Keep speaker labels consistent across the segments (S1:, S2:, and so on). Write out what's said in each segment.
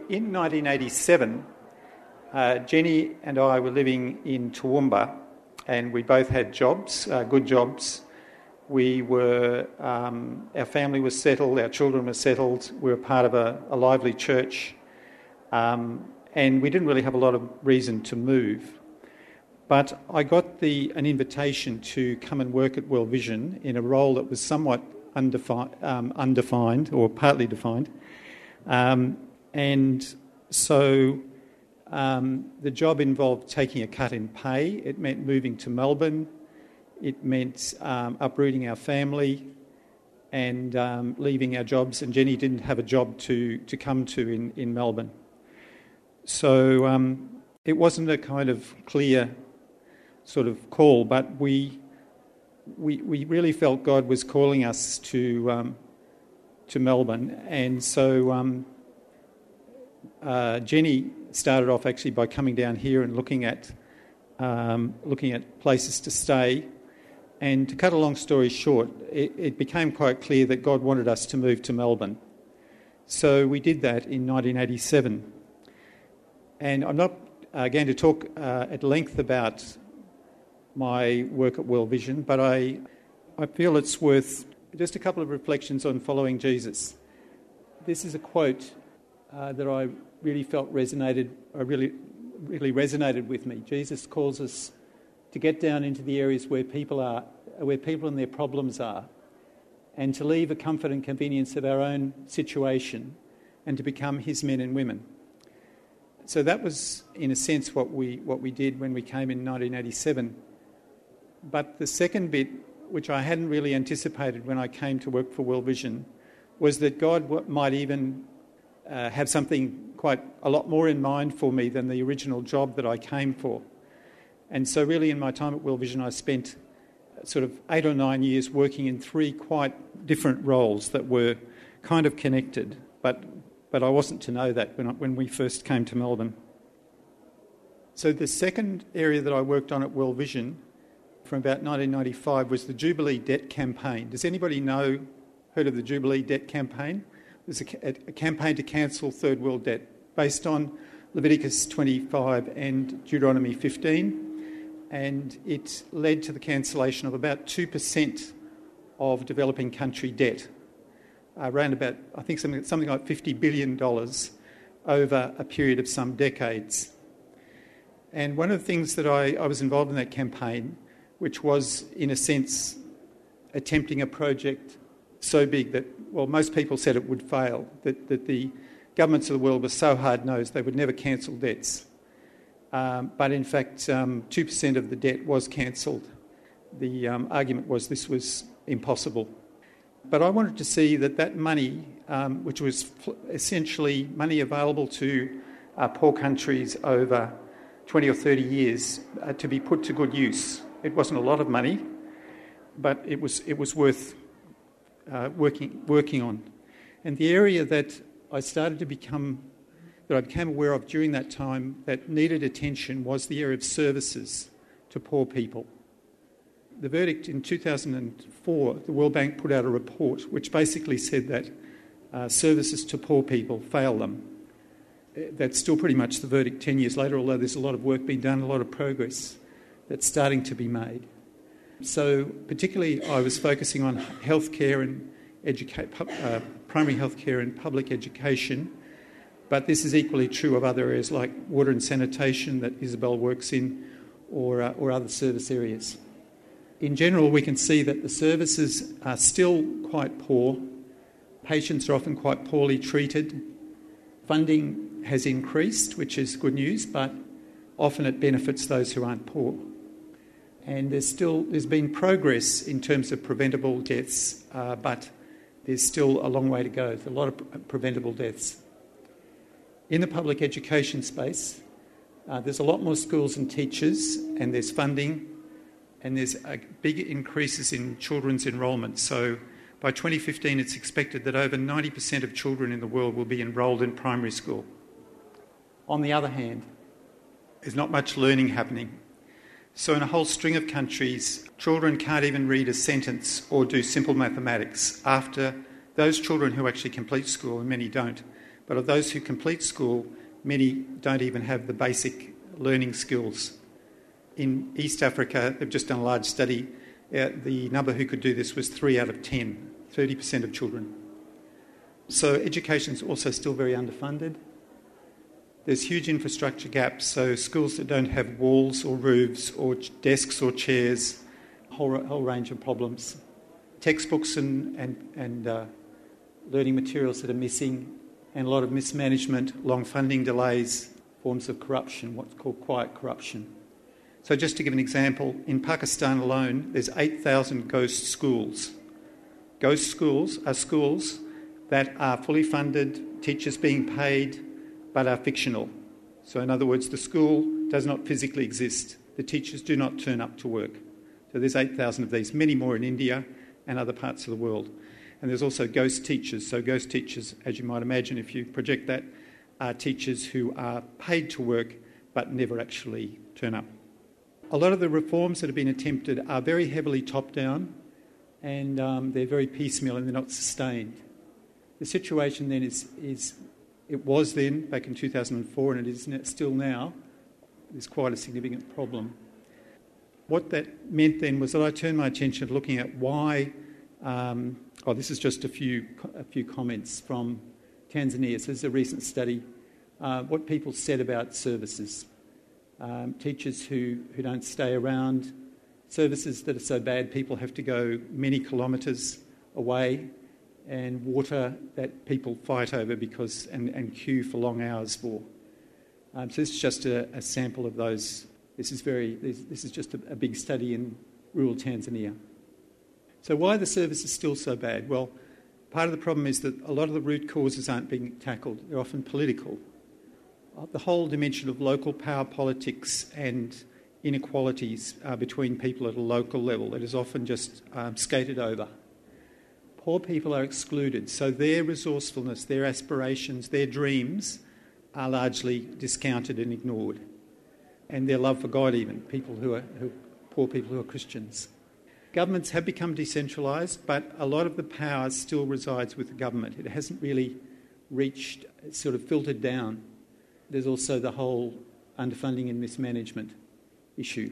S1: In 1987, Jenny and I were living in Toowoomba, and we both had jobs, good jobs. We were, our family was settled, our children were settled, we were part of a lively church, and we didn't really have a lot of reason to move. But I got an invitation to come and work at World Vision in a role that was somewhat undefined or partly defined. And so the job involved taking a cut in pay. It meant moving to Melbourne. It meant uprooting our family and leaving our jobs. And Jenny didn't have a job to come to in Melbourne. So it wasn't a kind of clear sort of call, but we really felt God was calling us to Melbourne. And so Jenny started off actually by coming down here and looking at places to stay. And to cut a long story short, it became quite clear that God wanted us to move to Melbourne. So we did that in 1987. And I'm not going to talk at length about my work at World Vision, but I feel it's worth just a couple of reflections on following Jesus. This is a quote that I really felt resonated with me. Jesus calls us to get down into the areas where people and their problems are, and to leave a comfort and convenience of our own situation and to become his men and women. So that was, in a sense, what we did when we came in 1987. But the second bit, which I hadn't really anticipated when I came to work for World Vision, was that God might even have something quite a lot more in mind for me than the original job that I came for. And so really in my time at World Vision, I spent sort of 8 or 9 years working in 3 quite different roles that were kind of connected, but I wasn't to know that when we first came to Melbourne. So the second area that I worked on at World Vision from about 1995 was the Jubilee Debt Campaign. Does anybody heard of the Jubilee Debt Campaign? It was a campaign to cancel Third World debt based on Leviticus 25 and Deuteronomy 15, and it led to the cancellation of about 2% of developing country debt, around about, I think, something like $50 billion over a period of some decades. And one of the things that I was involved in that campaign, which was, in a sense, attempting a project so big that, well, most people said it would fail, that the governments of the world were so hard-nosed they would never cancel debts. But in fact, 2% of the debt was cancelled. The argument was this was impossible. But I wanted to see that money, which was essentially money available to poor countries over 20 or 30 years, to be put to good use. It wasn't a lot of money, but it was worth working on. And the area that I became aware of during that time that needed attention was the area of services to poor people. The verdict in 2004, the World Bank put out a report which basically said that services to poor people fail them. That's still pretty much the verdict 10 years later, although there's a lot of work being done, a lot of progress that's starting to be made. So particularly I was focusing on healthcare and primary healthcare and public education, but this is equally true of other areas like water and sanitation that Isabel works in, or other service areas. In general, we can see that the services are still quite poor. Patients are often quite poorly treated. Funding has increased, which is good news, but often it benefits those who aren't poor. And there's been progress in terms of preventable deaths, but there's still a long way to go. There's a lot of preventable deaths. In the public education space, there's a lot more schools and teachers, and there's funding, and there's big increases in children's enrolment. So by 2015, it's expected that over 90% of children in the world will be enrolled in primary school. On the other hand, there's not much learning happening. So in a whole string of countries, children can't even read a sentence or do simple mathematics. After those children who actually complete school, and many don't, But of those who complete school, many don't even have the basic learning skills. In East Africa, they've just done a large study. The number who could do this was 3 out of 10, 30% of children. So education is also still very underfunded. There's huge infrastructure gaps, so schools that don't have walls or roofs or desks or chairs, a whole range of problems. Textbooks and learning materials that are missing, and a lot of mismanagement, long funding delays, forms of corruption, what's called quiet corruption. So just to give an example, in Pakistan alone, there's 8,000 ghost schools. Ghost schools are schools that are fully funded, teachers being paid, but are fictional. So in other words, the school does not physically exist. The teachers do not turn up to work. So there's 8,000 of these, many more in India and other parts of the world. And there's also ghost teachers. So ghost teachers, as you might imagine, if you project that, are teachers who are paid to work but never actually turn up. A lot of the reforms that have been attempted are very heavily top-down, and they're very piecemeal and they're not sustained. The situation then it was then, back in 2004, and it is still now, is quite a significant problem. What that meant then was that I turned my attention to looking at why. This is just a few comments from Tanzania. So this is a recent study. What people said about services. Teachers who don't stay around. Services that are so bad people have to go many kilometres away. And water that people fight over and queue for long hours for. So this is just a sample of those. This is just a big study in rural Tanzania. So why are the services still so bad? Well, part of the problem is that a lot of the root causes aren't being tackled. They're often political. The whole dimension of local power politics and inequalities between people at a local level, it is often just skated over. Poor people are excluded, so their resourcefulness, their aspirations, their dreams are largely discounted and ignored. And their love for God even, poor people who are Christians. Governments have become decentralised, but a lot of the power still resides with the government. It hasn't really reached, it's sort of filtered down. There's also the whole underfunding and mismanagement issue.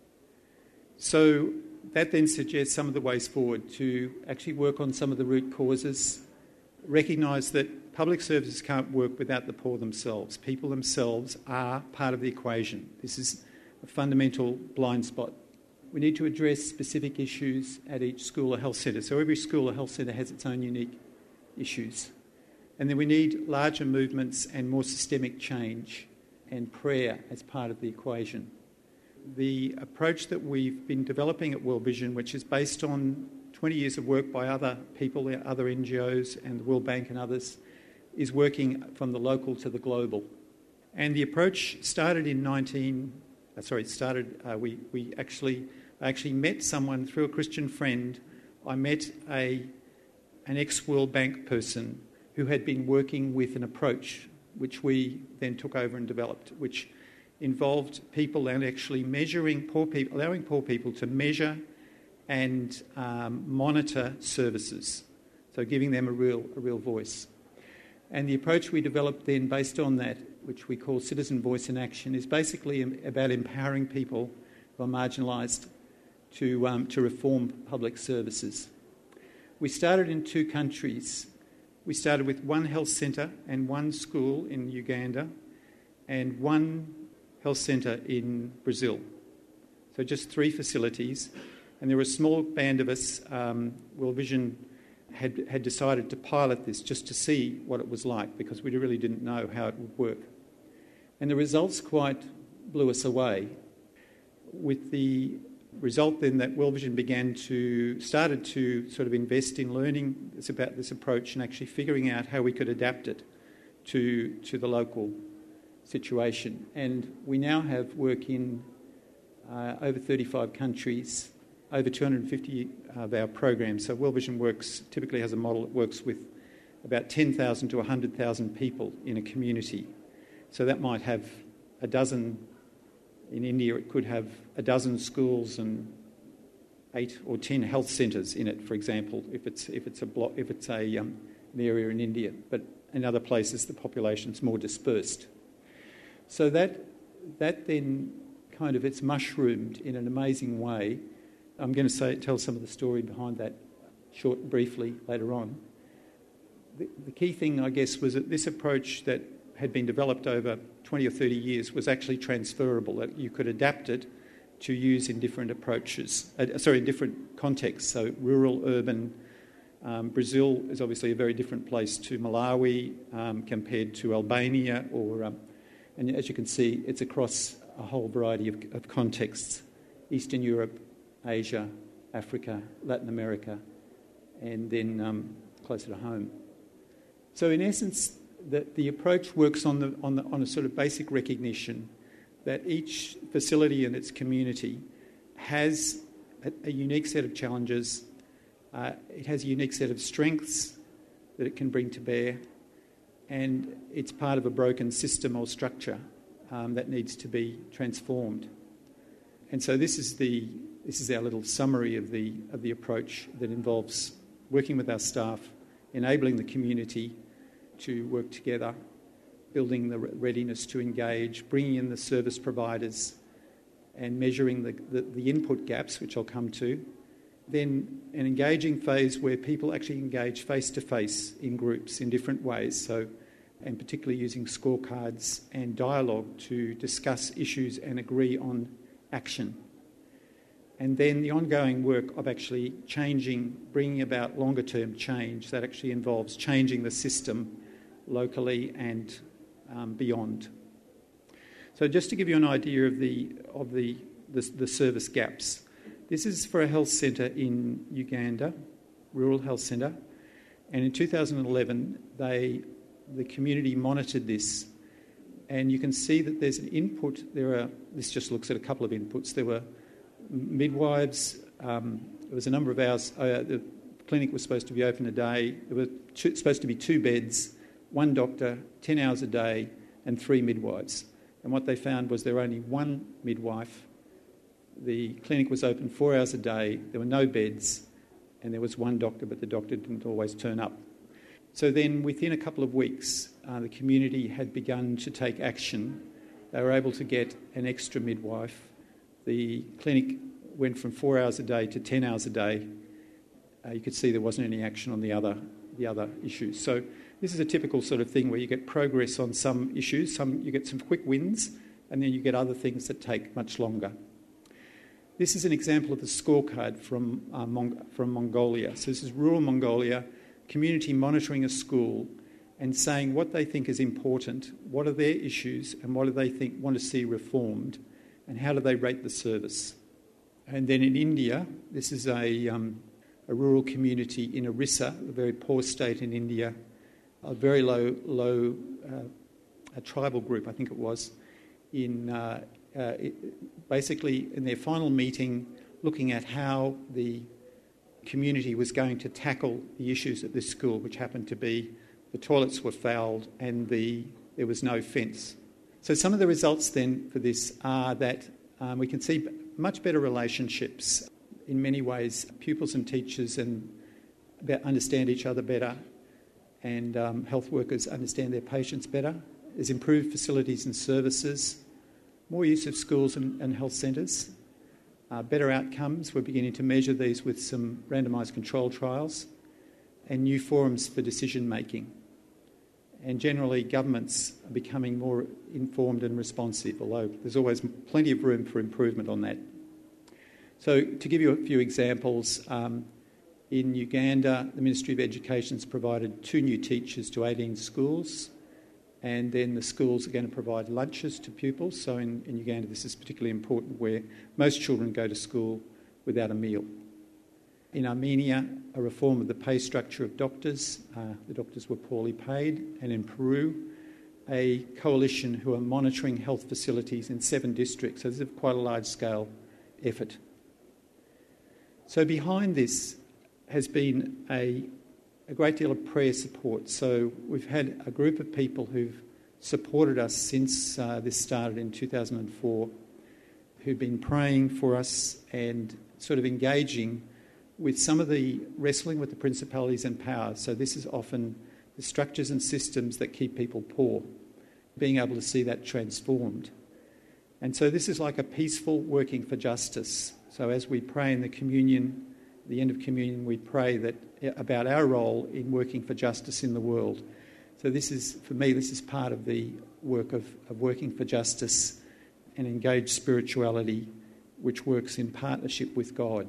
S1: So that then suggests some of the ways forward to actually work on some of the root causes, recognise that public services can't work without the poor themselves. People themselves are part of the equation. This is a fundamental blind spot. We need to address specific issues at each school or health centre. So every school or health centre has its own unique issues. And then we need larger movements and more systemic change and prayer as part of the equation. The approach that we've been developing at World Vision, which is based on 20 years of work by other people, other NGOs and the World Bank and others, is working from the local to the global. And the approach started in I actually met someone through a Christian friend. I met an ex-World Bank person who had been working with an approach which we then took over and developed, which involved people and actually measuring poor people, allowing poor people to measure and monitor services, so giving them a real voice. And the approach we developed then based on that, which we call Citizen Voice in Action, is basically about empowering people who are marginalised to reform public services. We started in 2 countries. We started with 1 health centre and 1 school in Uganda and 1 health centre in Brazil. So just 3 facilities. And there were a small band of us. World Vision had decided to pilot this just to see what it was like, because we really didn't know how it would work. And the results quite blew us away, with the result then that World Vision started to sort of invest in learning about this approach and actually figuring out how we could adapt it to the local situation. And we now have work in over 35 countries, over 250 of our programs. So World Vision typically has a model that works with about 10,000 to 100,000 people in a community. So that might have a dozen. In India, it could have a dozen schools and 8 or 10 health centres in it, for example, if it's an area in India. But in other places the population's more dispersed. So that then kind of, it's mushroomed in an amazing way. I'm going to tell some of the story behind that briefly later on. The key thing, I guess, was that this approach that had been developed over 20 or 30 years was actually transferable, that you could adapt it to use in different in different contexts, so rural, urban. Brazil is obviously a very different place to Malawi compared to Albania, and as you can see, it's across a whole variety of contexts: Eastern Europe, Asia, Africa, Latin America, and then closer to home. So in essence, the approach works on a sort of basic recognition that each facility and its community has a unique set of challenges. It has a unique set of strengths that it can bring to bear, and it's part of a broken system or structure that needs to be transformed. And so this is our little summary of the approach that involves working with our staff, enabling the community to work together, building the readiness to engage, bringing in the service providers, and measuring the input gaps, which I'll come to. Then an engaging phase where people actually engage face-to-face in groups in different ways, and particularly using scorecards and dialogue to discuss issues and agree on action. And then the ongoing work of actually bringing about longer-term change that actually involves changing the system locally and beyond. So just to give you an idea of the service gaps, this is for a health centre in Uganda, rural health centre, and in 2011 the community monitored this, and you can see that there's an input. This just looks at a couple of inputs. There were midwives. There was a number of hours. The clinic was supposed to be open a day. There were supposed to be 2 beds, 1 doctor, 10 hours a day, and 3 midwives. And what they found was there were only 1 midwife. The clinic was open 4 hours a day. There were no beds, and there was 1 doctor, but the doctor didn't always turn up. So then, within a couple of weeks, the community had begun to take action. They were able to get an extra midwife. The clinic went from 4 hours a day to 10 hours a day. You could see there wasn't any action on the other issues. So this is a typical sort of thing where you get progress on some issues, you get some quick wins, and then you get other things that take much longer. This is an example of the scorecard from Mongolia. So this is rural Mongolia, community monitoring a school and saying what they think is important, what are their issues, and what do they want to see reformed, and how do they rate the service. And then in India, this is a rural community in Orissa, a very poor state in India, a very low a tribal group, I think it was, basically in their final meeting, looking at how the community was going to tackle the issues at this school, which happened to be the toilets were fouled and there was no fence. So some of the results then for this are that we can see much better relationships. In many ways, pupils and teachers understand each other better, and health workers understand their patients better. There's improved facilities and services, more use of schools and health centres, better outcomes. We're beginning to measure these with some randomised control trials, and new forums for decision making. And generally, governments are becoming more informed and responsive, although there's always plenty of room for improvement on that. So to give you a few examples, in Uganda, the Ministry of Education's provided 2 new teachers to 18 schools, and then the schools are going to provide lunches to pupils. So in Uganda, this is particularly important, where most children go to school without a meal. In Armenia, a reform of the pay structure of doctors. The doctors were poorly paid. And in Peru, a coalition who are monitoring health facilities in 7 districts. So this is quite a large-scale effort. So behind this has been a great deal of prayer support. So we've had a group of people who've supported us since this started in 2004, who've been praying for us and sort of engaging with some of the wrestling with the principalities and powers. So this is often the structures and systems that keep people poor, being able to see that transformed. And so this is like a peaceful working for justice. So as we pray in the communion, the end of communion, we pray that about our role in working for justice in the world. So this is, for me, this is part of the work of working for justice and engaged spirituality, which works in partnership with God.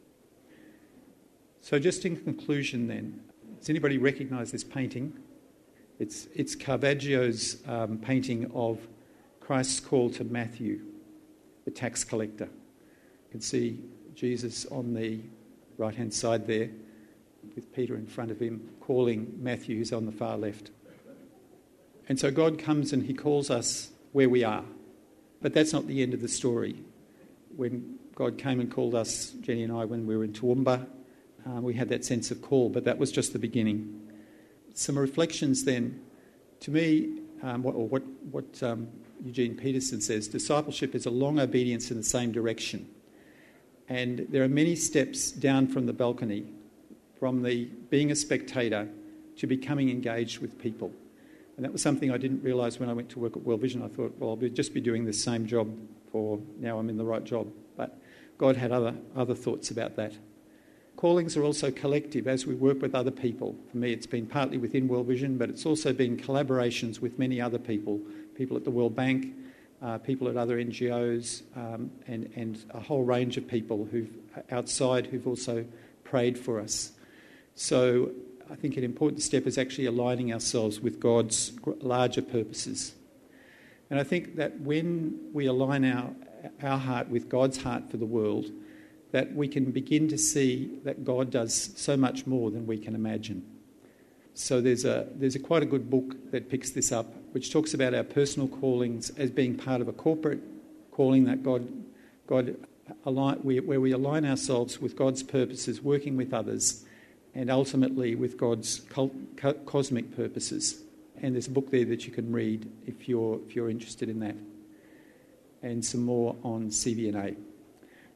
S1: So just in conclusion then, does anybody recognise this painting? It's Caravaggio's painting of Christ's call to Matthew, the tax collector. You can see Jesus on the right-hand side there with Peter in front of him, calling Matthew, who's on the far left. And so God comes and he calls us where we are. But that's not the end of the story. When God came and called us, Jenny and I, when we were in Toowoomba, we had that sense of call, but that was just the beginning. Some reflections then. To me, what Eugene Peterson says, discipleship is a long obedience in the same direction. And there are many steps down from the balcony, from the being a spectator to becoming engaged with people. And that was something I didn't realise when I went to work at World Vision. I thought, well, I'll just be doing the same job for now I'm in the right job. But God had other thoughts about that. Callings are also collective as we work with other people. For me, it's been partly within World Vision, but it's also been collaborations with many other people, people at the World Bank, people at other NGOs, and a whole range of people who've also prayed for us. So I think an important step is actually aligning ourselves with God's larger purposes. And I think that when we align our heart with God's heart for the world, that we can begin to see that God does so much more than we can imagine. So there's a quite a good book that picks this up, which talks about our personal callings as being part of a corporate calling that where we align ourselves with God's purposes, working with others, and ultimately with God's cosmic purposes. And there's a book there that you can read if you're interested in that, and some more on CVNA.